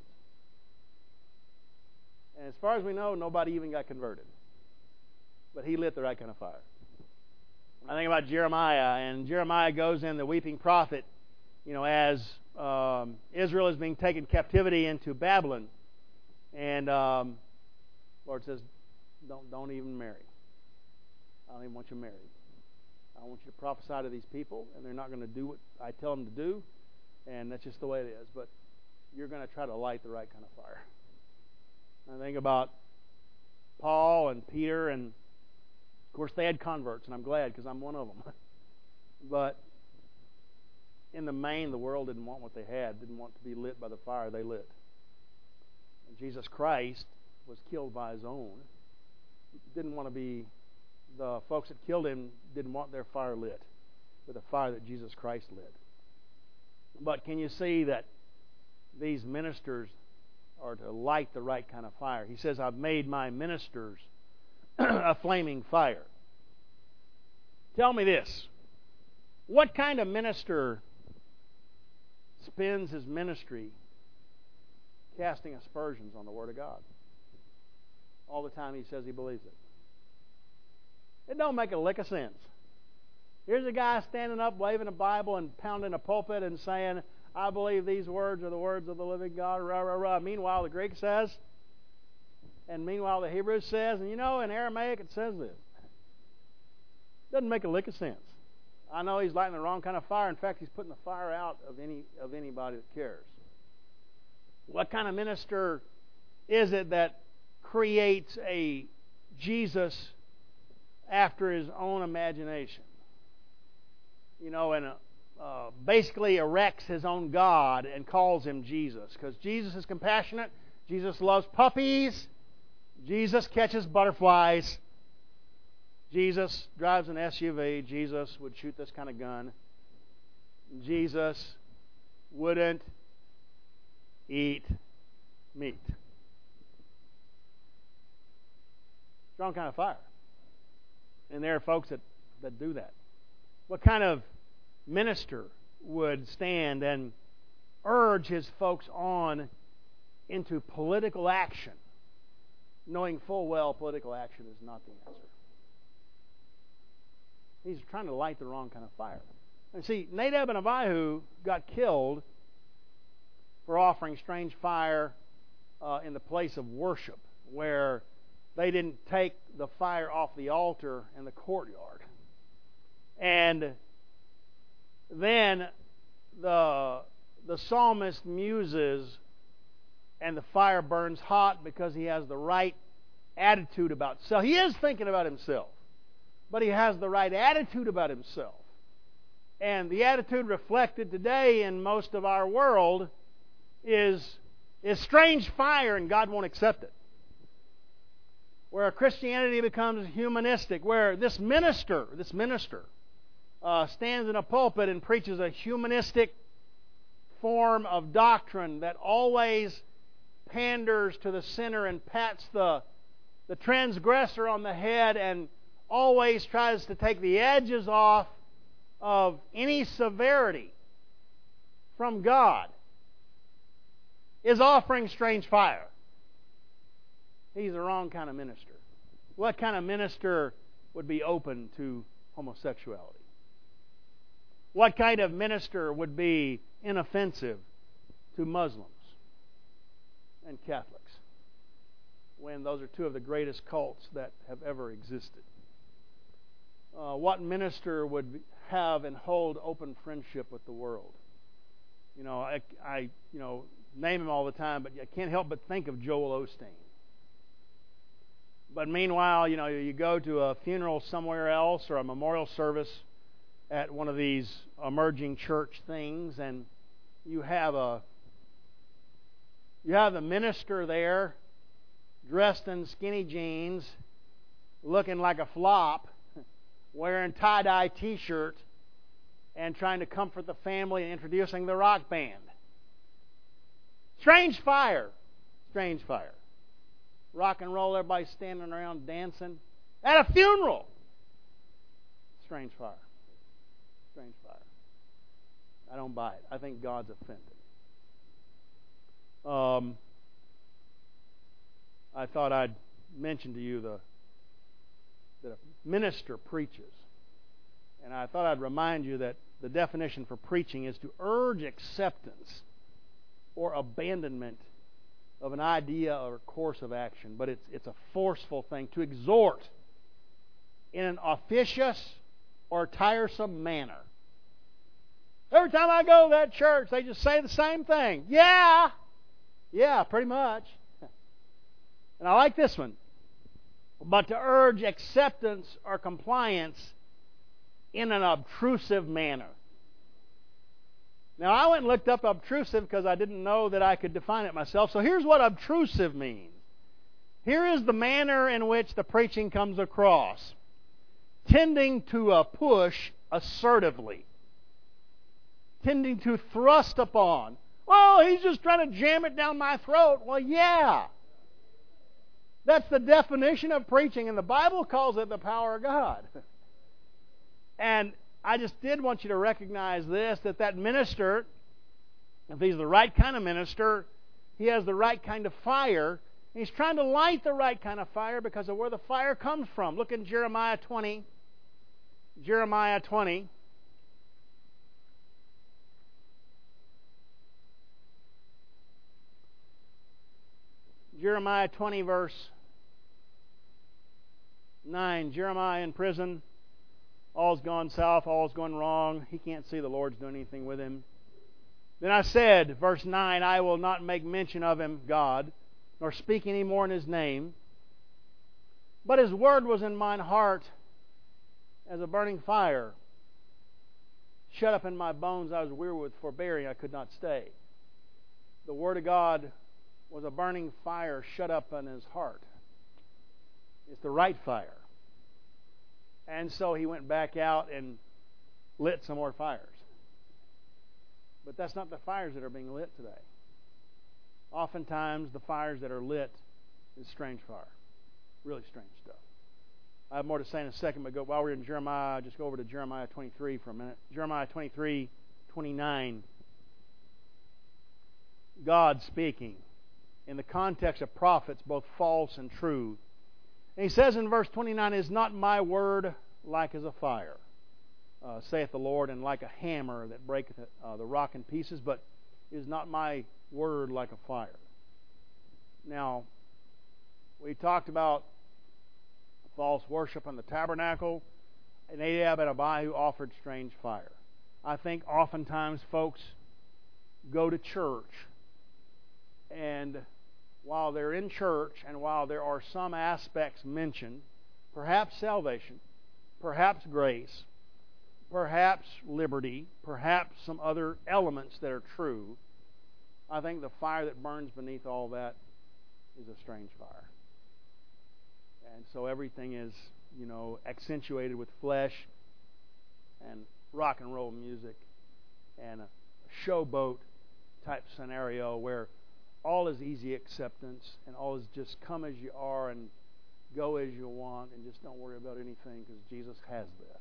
And as far as we know, nobody even got converted. But he lit the right kind of fire. I think about Jeremiah, and Jeremiah goes in, the weeping prophet, you know, as um, Israel is being taken captivity into Babylon. And um, Lord says, don't, don't even marry. I don't even want you married. I want you to prophesy to these people, and they're not going to do what I tell them to do, and that's just the way it is. But you're going to try to light the right kind of fire. I think about Paul and Peter, and of course they had converts, and I'm glad because I'm one of them. But in the main, the world didn't want what they had, didn't want to be lit by the fire they lit. And Jesus Christ was killed by his own. Didn't want to be, the folks that killed him didn't want their fire lit with the fire that Jesus Christ lit. But can you see that these ministers are to light the right kind of fire? He says, I've made my ministers a flaming fire. Tell me this. What kind of minister spends his ministry casting aspersions on the Word of God? All the time he says he believes it. It don't make a lick of sense. Here's a guy standing up, waving a Bible and pounding a pulpit and saying, I believe these words are the words of the living God, rah, rah, rah. Meanwhile, the Greek says, and meanwhile, the Hebrew says, and you know, in Aramaic it says this. Doesn't make a lick of sense. I know he's lighting the wrong kind of fire. In fact, he's putting the fire out of any of anybody that cares. What kind of minister is it that creates a Jesus after his own imagination? You know, and a Uh, basically erects his own God and calls him Jesus. Because Jesus is compassionate. Jesus loves puppies. Jesus catches butterflies. Jesus drives an S U V. Jesus would shoot this kind of gun. Jesus wouldn't eat meat. Strong kind of fire. And there are folks that, that do that. What kind of minister would stand and urge his folks on into political action, knowing full well political action is not the answer? He's trying to light the wrong kind of fire. And see, Nadab and Abihu got killed for offering strange fire uh, in the place of worship, where they didn't take the fire off the altar in the courtyard. And then the the psalmist muses, and the fire burns hot because he has the right attitude about himself. He is thinking about himself, but he has the right attitude about himself. And the attitude reflected today in most of our world is, is strange fire, and God won't accept it. Where Christianity becomes humanistic, where this minister, this minister, Uh, stands in a pulpit and preaches a humanistic form of doctrine that always panders to the sinner and pats the, the transgressor on the head and always tries to take the edges off of any severity from God, is offering strange fire. He's the wrong kind of minister. What kind of minister would be open to homosexuality? What kind of minister would be inoffensive to Muslims and Catholics, when those are two of the greatest cults that have ever existed? Uh, what minister would have and hold open friendship with the world? You know, I, I you know name him all the time, but I can't help but think of Joel Osteen. But meanwhile, you know, you go to a funeral somewhere else or a memorial service at one of these emerging church things, and you have a you have the minister there dressed in skinny jeans, looking like a flop, wearing tie-dye t-shirt, and trying to comfort the family and introducing the rock band. Strange fire. Strange fire. Rock and roll, everybody standing around dancing at a funeral. Strange fire. Strange fire. I don't buy it. I think God's offended. Um, I thought I'd mention to you the that a minister preaches. And I thought I'd remind you that the definition for preaching is to urge acceptance or abandonment of an idea or course of action. But it's, it's a forceful thing, to exhort in an officious or tiresome manner. Every time I go to that church, they just say the same thing. Yeah, yeah, pretty much. And I like this one. But to urge acceptance or compliance in an obtrusive manner. Now, I went and looked up obtrusive because I didn't know that I could define it myself. So here's what obtrusive means. Here is the manner in which the preaching comes across. Tending to a push assertively. Tending to thrust upon. Oh, he's just trying to jam it down my throat. Well, yeah. That's the definition of preaching, and the Bible calls it the power of God. And I just did want you to recognize this, that that minister, if he's the right kind of minister, he has the right kind of fire. He's trying to light the right kind of fire because of where the fire comes from. Look in Jeremiah twenty. Jeremiah twenty. Jeremiah twenty, verse nine. Jeremiah in prison. All's gone south, all's gone wrong. He can't see the Lord's doing anything with him. Then I said, verse nine, I will not make mention of him, God, nor speak any more in his name. But his word was in mine heart as a burning fire. Shut up in my bones, I was weary with forbearing, I could not stay. The word of God was a burning fire shut up in his heart. It's the right fire. And so he went back out and lit some more fires. But that's not the fires that are being lit today. Oftentimes, the fires that are lit is strange fire. Really strange stuff. I have more to say in a second, but go, while we're in Jeremiah, just go over to Jeremiah twenty-three for a minute. Jeremiah twenty-three, twenty-nine. God speaking in the context of prophets, both false and true. And he says in verse twenty-nine, is not my word like as a fire, uh, saith the Lord, and like a hammer that breaketh uh, the rock in pieces, but is not my word like a fire. Now, we talked about false worship in the tabernacle, and Nadab and Abihu offered strange fire. I think oftentimes folks go to church, and while they're in church and while there are some aspects mentioned, perhaps salvation, perhaps grace, perhaps liberty, perhaps some other elements that are true, I think the fire that burns beneath all that is a strange fire. And so everything is, you know, accentuated with flesh and rock and roll music and a showboat type scenario where all is easy acceptance and all is just come as you are and go as you want and just don't worry about anything because Jesus has this.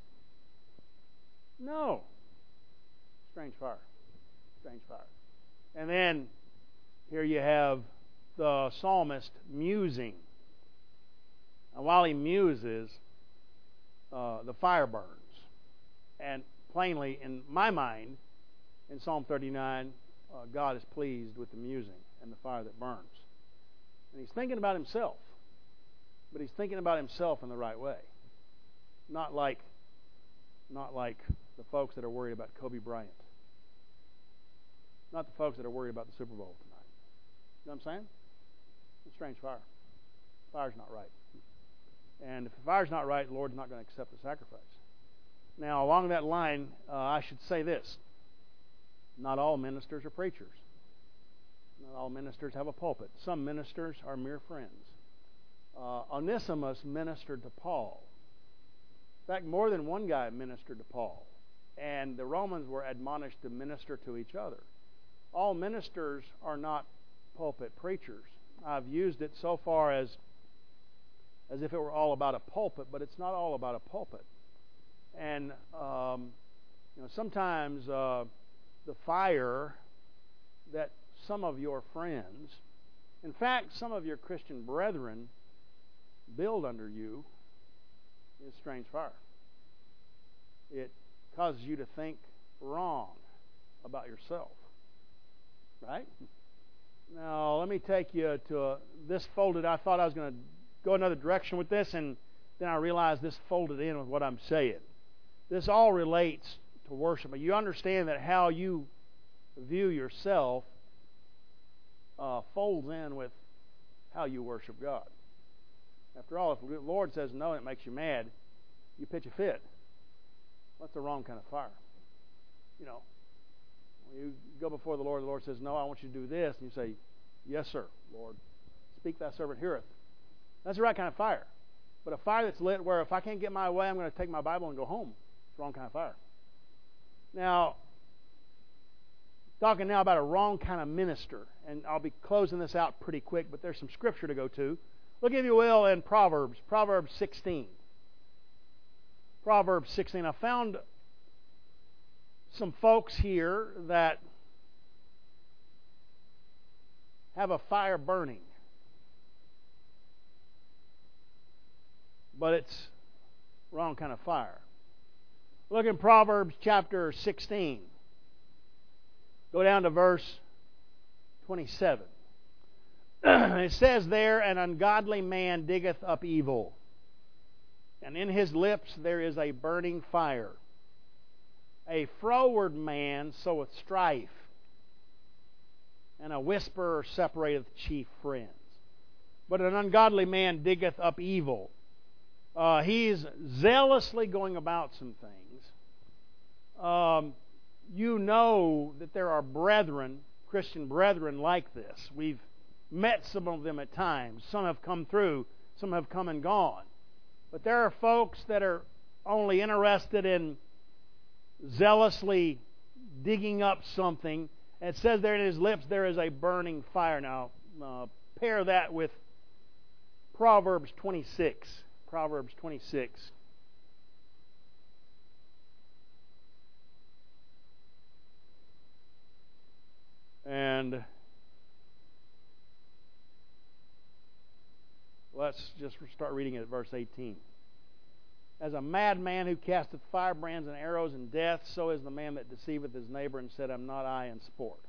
No. Strange fire. Strange fire. And then here you have the psalmist musing. And while he muses, uh, the fire burns. And plainly, in my mind, in Psalm thirty-nine, uh, God is pleased with the musing and the fire that burns. And he's thinking about himself. But he's thinking about himself in the right way. Not like, not like the folks that are worried about Kobe Bryant. Not the folks that are worried about the Super Bowl tonight. You know what I'm saying? It's a strange fire. Fire's not right. And if the fire's not right, the Lord's not going to accept the sacrifice. Now, along that line, uh, I should say this. Not all ministers are preachers. Not all ministers have a pulpit. Some ministers are mere friends. Uh, Onesimus ministered to Paul. In fact, more than one guy ministered to Paul. And the Romans were admonished to minister to each other. All ministers are not pulpit preachers. I've used it so far as as if it were all about a pulpit, but it's not all about a pulpit. And um, you know, sometimes uh, the fire that some of your friends, in fact, some of your Christian brethren, build under you is strange fire. It causes you to think wrong about yourself. Right? Now, let me take you to a, this folded. I thought I was going to go another direction with this, and then I realized this folded in with what I'm saying. This all relates to worship. But you understand that how you view yourself uh, folds in with how you worship God. After all, if the Lord says no and it makes you mad, you pitch a fit. That's the wrong kind of fire. You know, when you go before the Lord, the Lord says, no, I want you to do this. And you say, yes, sir, Lord. Speak, thy servant heareth. That's the right kind of fire. But a fire that's lit where if I can't get my way, I'm going to take my Bible and go home. It's the wrong kind of fire. Now, talking now about a wrong kind of minister. And I'll be closing this out pretty quick, but there's some scripture to go to. Look, if you will, in Proverbs. Proverbs sixteen. Proverbs sixteen. I found some folks here that have a fire burning. But it's wrong kind of fire. Look in Proverbs chapter sixteen. Go down to verse twenty-seven. It says there, an ungodly man diggeth up evil, and in his lips there is a burning fire. A froward man soweth strife, and a whisperer separateth chief friends. But an ungodly man diggeth up evil. Uh, he's zealously going about some things. Um, you know that there are brethren, Christian brethren like this. We've met some of them at times. Some have come through. Some have come and gone. But there are folks that are only interested in zealously digging up something. And it says there in his lips there is a burning fire. Now, uh, pair that with Proverbs twenty-six. Proverbs twenty-six. And let's just start reading it at verse eighteen. As a madman who casteth firebrands and arrows and death, so is the man that deceiveth his neighbor and said, am not I in sport?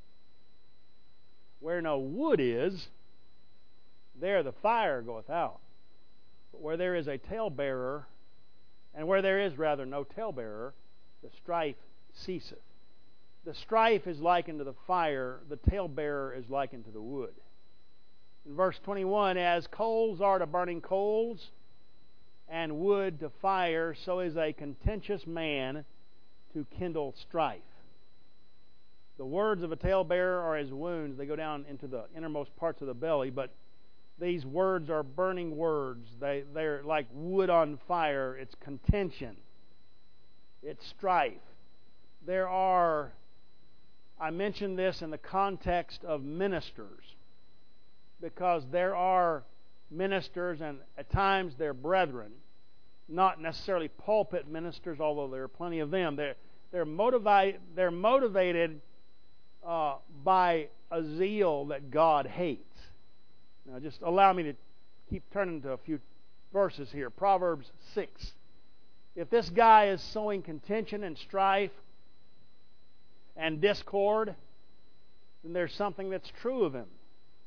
Where no wood is, there the fire goeth out. But where there is a talebearer, and where there is rather no talebearer, the strife ceaseth. The strife is likened to the fire, the talebearer is likened to the wood. In verse twenty-one, as coals are to burning coals, and wood to fire, so is a contentious man to kindle strife. The words of a talebearer are as wounds. They go down into the innermost parts of the belly, but these words are burning words. They, they're like wood on fire. It's contention. It's strife. There are, I mention this in the context of ministers, because there are ministers, and at times they're brethren, not necessarily pulpit ministers, although there are plenty of them. They're, they're, motivi- they're motivated uh, by a zeal that God hates. Now, just allow me to keep turning to a few verses here. Proverbs six. If this guy is sowing contention and strife and discord, then there's something that's true of him.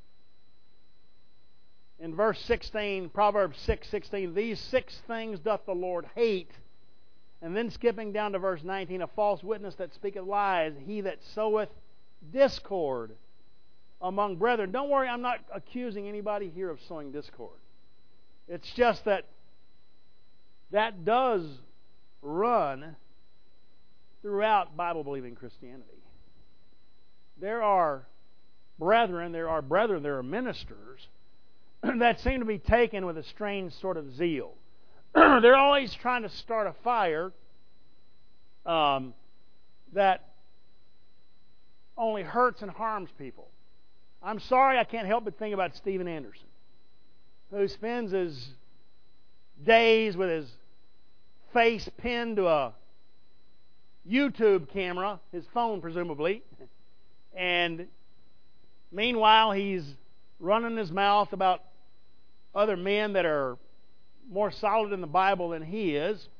In verse sixteen, Proverbs six sixteen, these six things doth the Lord hate. And then skipping down to verse nineteen, a false witness that speaketh lies, he that soweth discord among brethren. Don't worry, I'm not accusing anybody here of sowing discord. It's just that that does run throughout Bible-believing Christianity. There are brethren, there are brethren, there are ministers that seem to be taken with a strange sort of zeal. They're always trying to start a fire um, that only hurts and harms people. I'm sorry, I can't help but think about Steven Anderson, who spends his days with his face pinned to a YouTube camera, his phone presumably, and meanwhile he's running his mouth about other men that are more solid in the Bible than he is.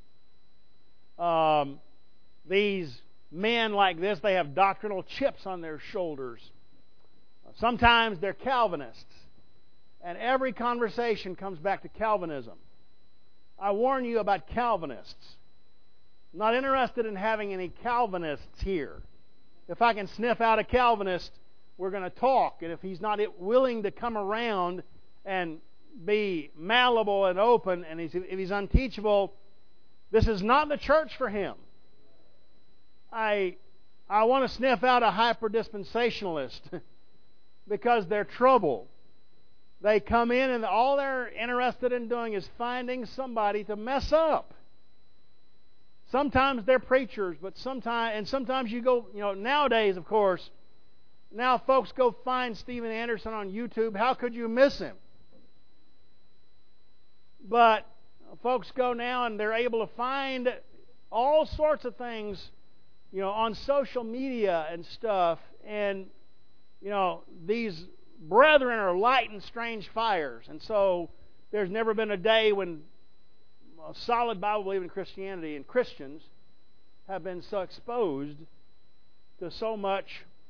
Um, these men like this, they have doctrinal chips on their shoulders. Sometimes they're Calvinists, and every conversation comes back to Calvinism. I warn you about Calvinists. I'm not interested in having any Calvinists here. If I can sniff out a Calvinist, we're going to talk. And if he's not willing to come around and be malleable and open, and he's, if he's unteachable, this is not the church for him. I, I want to sniff out a hyper-dispensationalist because they're trouble. They come in and all they're interested in doing is finding somebody to mess up. Sometimes they're preachers, but sometimes, and sometimes you go, you know, nowadays, of course, now folks go find Steven Anderson on YouTube. How could you miss him? But folks go now and they're able to find all sorts of things, you know, on social media and stuff. And, you know, these brethren are lighting strange fires. And so there's never been a day when a solid Bible-believing Christianity and Christians have been so exposed to so much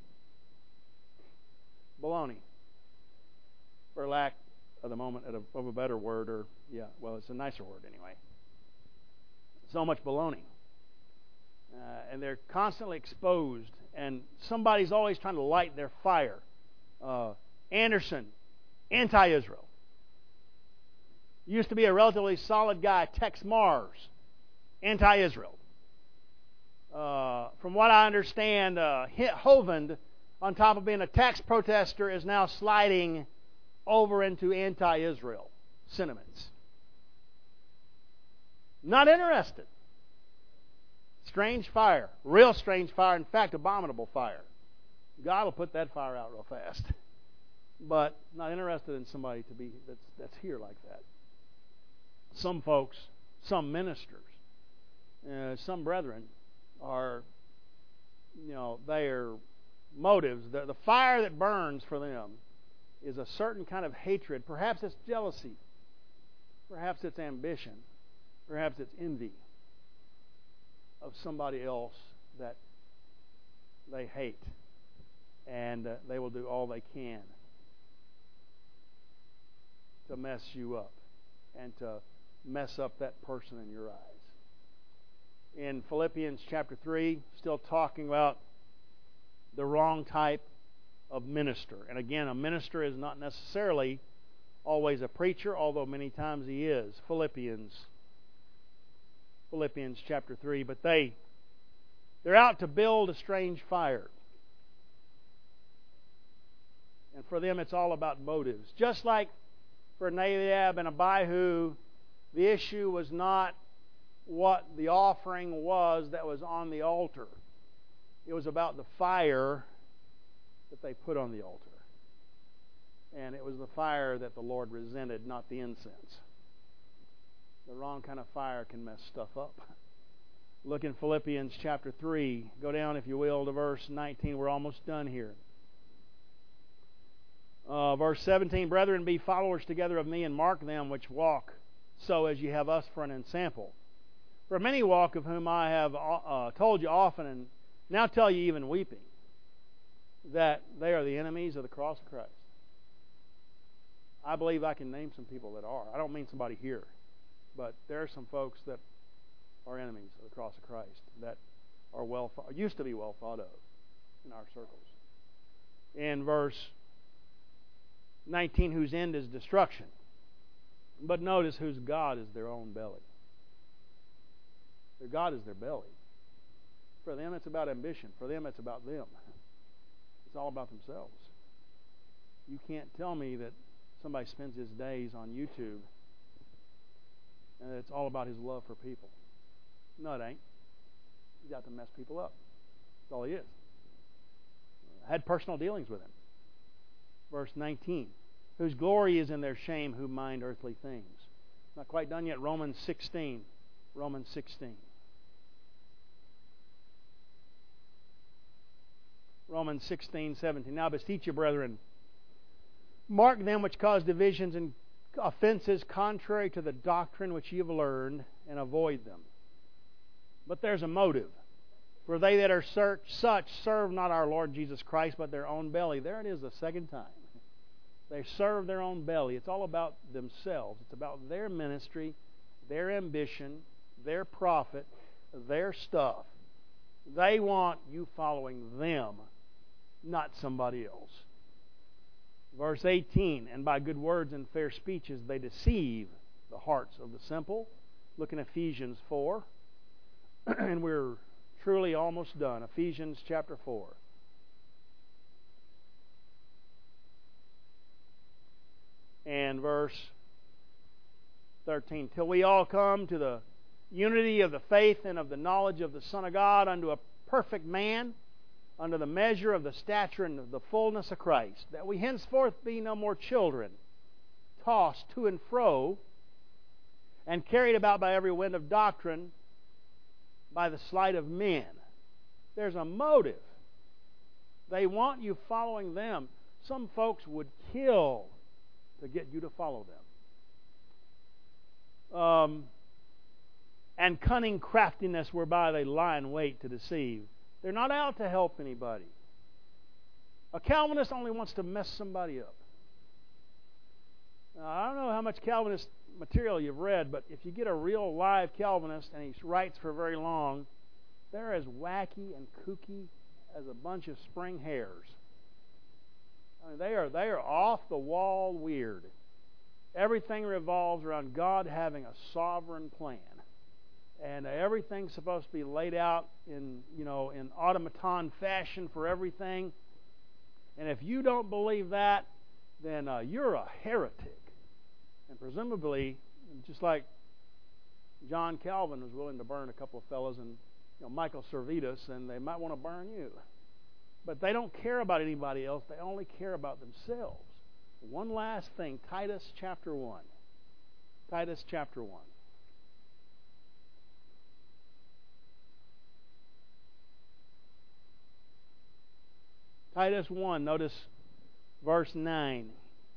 baloney, for lack of the moment of a, of a better word, or yeah, well, it's a nicer word anyway. So much baloney. Uh, and they're constantly exposed, and somebody's always trying to light their fire. Uh, Anderson, anti-Israel. Used to be a relatively solid guy, Tex Mars, anti-Israel. Uh, from what I understand, uh, Hovind, on top of being a tax protester, is now sliding over into anti-Israel sentiments. Not interested. Strange fire. Real strange fire. In fact, abominable fire. God will put that fire out real fast. But not interested in somebody to be that's that's here like that. Some folks, some ministers, uh, some brethren are, you know, their motives, the, the fire that burns for them is a certain kind of hatred. Perhaps it's jealousy. Perhaps it's ambition. Perhaps it's envy of somebody else that they hate. And uh, they will do all they can to mess you up and to mess up that person in your eyes. In Philippians chapter three, still talking about the wrong type of minister. And again, a minister is not necessarily always a preacher, although many times he is. Philippians Philippians chapter three. But they, they're out to build a strange fire. And for them, it's all about motives. Just like for Nadab and Abihu, the issue was not what the offering was that was on the altar. It was about the fire that they put on the altar. And it was the fire that the Lord resented, not the incense. The wrong kind of fire can mess stuff up. Look in Philippians chapter three. Go down, if you will, to verse nineteen. We're almost done here. Uh, verse seventeen, Brethren, be followers together of me, and mark them which walk so as ye have us for an ensample. For many walk, of whom I have uh, told you often, and now tell you even weeping, that they are the enemies of the cross of Christ. I believe I can name some people that are. I don't mean somebody here, but there are some folks that are enemies of the cross of Christ that are well used to be well thought of in our circles. In verse nineteen, whose end is destruction. But notice whose God is their own belly. Their God is their belly. For them, it's about ambition. For them, it's about them. It's all about themselves. You can't tell me that somebody spends his days on YouTube and it's all about his love for people. No, it ain't. He's out to mess people up. That's all he is. I had personal dealings with him. Verse nineteen. Whose glory is in their shame, who mind earthly things. Not quite done yet. Romans sixteen. Romans sixteen. Romans sixteen, seventeen. Now beseech you, brethren, mark them which cause divisions and offenses contrary to the doctrine which ye have learned, and avoid them. But there's a motive. For they that are such serve not our Lord Jesus Christ, but their own belly. There it is the second time. They serve their own belly. It's all about themselves. It's about their ministry, their ambition, their profit, their stuff. They want you following them, not somebody else. Verse eighteen, and by good words and fair speeches they deceive the hearts of the simple. Look in Ephesians four. And we're truly almost done. Ephesians chapter four. And verse thirteen. Till we all come to the unity of the faith and of the knowledge of the Son of God, unto a perfect man, under the measure of the stature and of the fullness of Christ, that we henceforth be no more children, tossed to and fro, and carried about by every wind of doctrine, by the sleight of men. There's a motive. They want you following them. Some folks would kill to get you to follow them. Um, and cunning craftiness whereby they lie in wait to deceive. They're not out to help anybody. A Calvinist only wants to mess somebody up. Now, I don't know how much Calvinist material you've read, but if you get a real live Calvinist and he writes for very long, they're as wacky and kooky as a bunch of spring hares. I mean, they are they are off the wall weird. Everything revolves around God having a sovereign plan, and everything's supposed to be laid out in you know in automaton fashion for everything. And if you don't believe that, then uh, you're a heretic. And presumably, just like John Calvin was willing to burn a couple of fellows, and you know, Michael Servetus, and they might want to burn you. But they don't care about anybody else. They only care about themselves. One last thing, Titus chapter one. Titus chapter one. Titus one, notice verse nine.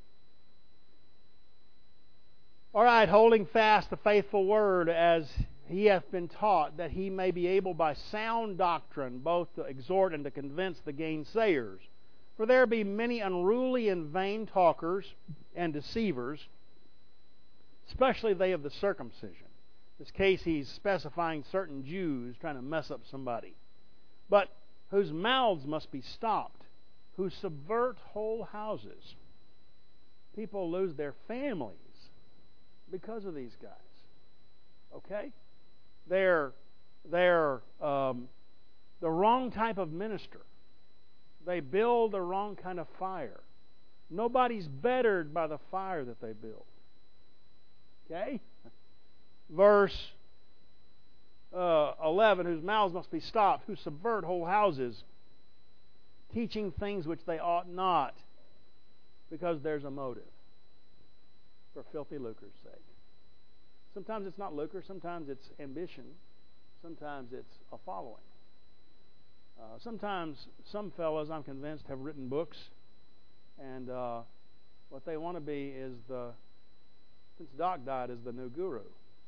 All right, holding fast the faithful word as he hath been taught, that he may be able by sound doctrine both to exhort and to convince the gainsayers. For there be many unruly and vain talkers and deceivers, especially they of the circumcision. In this case, he's specifying certain Jews trying to mess up somebody. But whose mouths must be stopped, who subvert whole houses. People lose their families because of these guys. Okay? They're, they're um, the wrong type of minister. They build the wrong kind of fire. Nobody's bettered by the fire that they build. Okay? Verse uh, eleven, whose mouths must be stopped, who subvert whole houses, teaching things which they ought not, because there's a motive. For filthy lucre's sake. Sometimes it's not lucre, sometimes it's ambition, sometimes it's a following. Uh, sometimes some fellows, I'm convinced, have written books, and uh, what they want to be is the, since Doc died, is the new guru.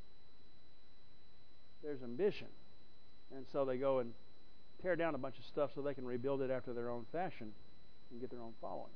There's ambition, and so they go and tear down a bunch of stuff so they can rebuild it after their own fashion and get their own following.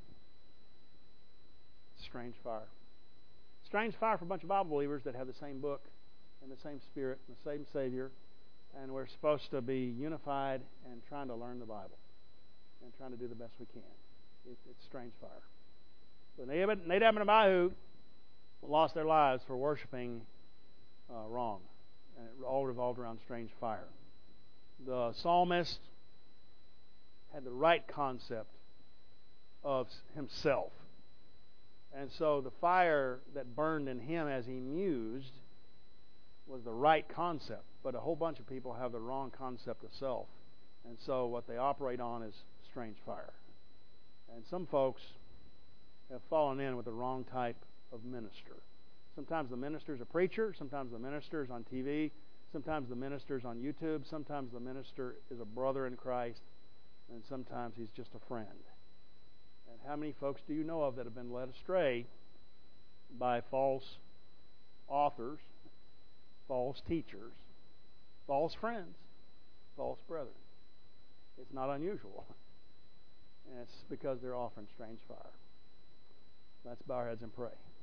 Strange fire. Strange fire for a bunch of Bible believers that have the same book and the same Spirit and the same Savior, and we're supposed to be unified and trying to learn the Bible and trying to do the best we can. It, it's strange fire. So Nadab and Abihu lost their lives for worshiping uh, wrong, and it all revolved around strange fire. The psalmist had the right concept of himself. And so the fire that burned in him as he mused was the right concept, but a whole bunch of people have the wrong concept of self. And so what they operate on is strange fire. And some folks have fallen in with the wrong type of minister. Sometimes the minister's a preacher, sometimes the minister's on T V, sometimes the minister's on YouTube, sometimes the minister is a brother in Christ, and sometimes he's just a friend. And how many folks do you know of that have been led astray by false authors, false teachers, false friends, false brethren? It's not unusual. And it's because they're offering strange fire. Let's bow our heads and pray.